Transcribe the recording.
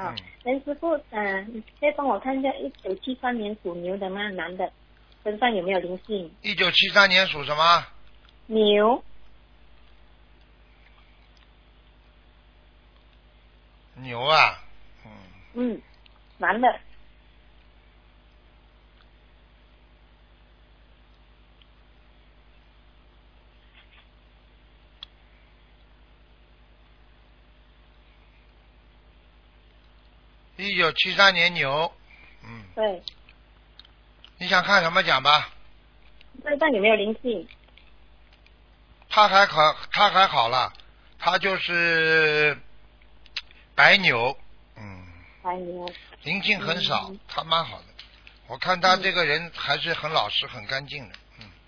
啊， 嗯陈师傅，再帮我看一下1973年属牛的吗？男的，身上有没有灵性？ 1973年属什么？ 牛， 牛啊， 男的， 1973年牛， 对， 你想看什么讲吧？ 身上有没有灵性？ 他还好了，他就是白牛， 白牛， 灵性很少，他蛮好的。我看他这个人还是很老实、很干净的。